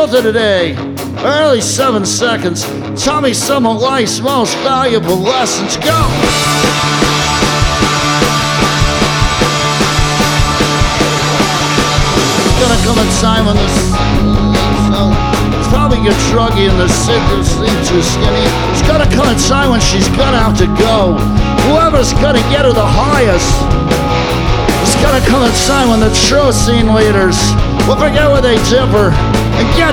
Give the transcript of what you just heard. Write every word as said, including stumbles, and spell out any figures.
truth of the day. Early seven seconds. Tell me some of life's most valuable lessons. Go! There's gonna come a time when this it's probably get druggy and the signals seem too skinny. There's gonna come a time when she's gonna have to go. Whoever's gonna get her the highest. There's gonna come a time when the true scene leaders will forget where they differ and get